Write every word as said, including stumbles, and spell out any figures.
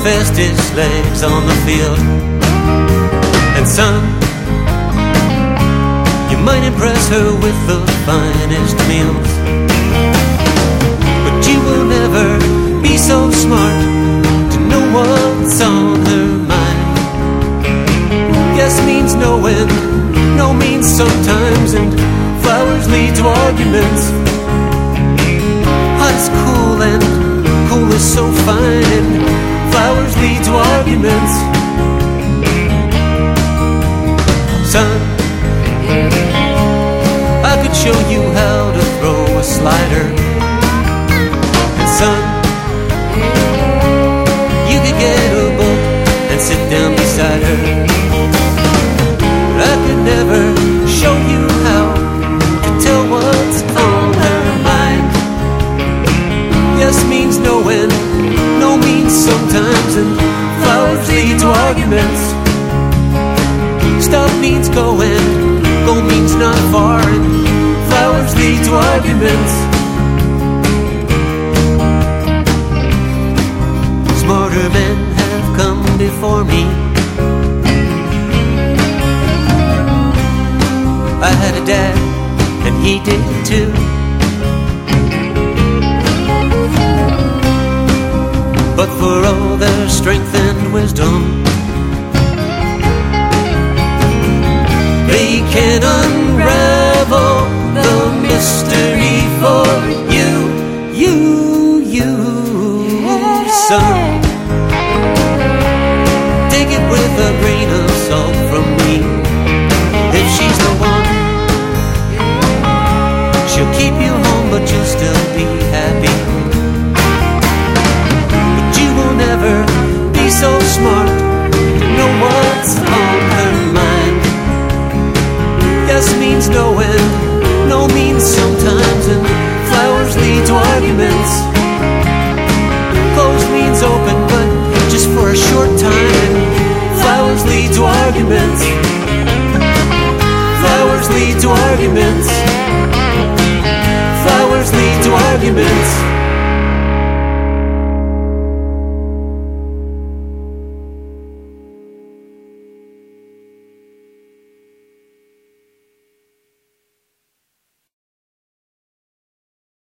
fastest legs on the field. And son, you might impress her with the finest meals, but you will never be so smart to know what's on her mind. Yes means no when, no means sometimes, and flowers lead to arguments. Hot is cool and cool is so fine, and flowers lead to arguments. Son, I could show you how to throw a slider. And son, you could get a book and sit down beside her. But I could never show you how to tell what's on her mind. Yes means no when, no means sometimes, and flowers lead to arguments. Stop means go and go means not far, and flowers lead to arguments. Smarter men have come before me. I had a dad, and he did too. But for all their strength and wisdom, they can unravel the mystery for you, you, you, son. Take it with a grain of salt from me. If she's the one, she'll keep you home, but you'll still be happy. But you will never be so smart to know what's on her mind. Yes means no when, no means sometimes, and flowers lead to arguments. Closed means open, but just for a short time, and flowers lead to arguments. Flowers lead to arguments. Flowers lead to arguments.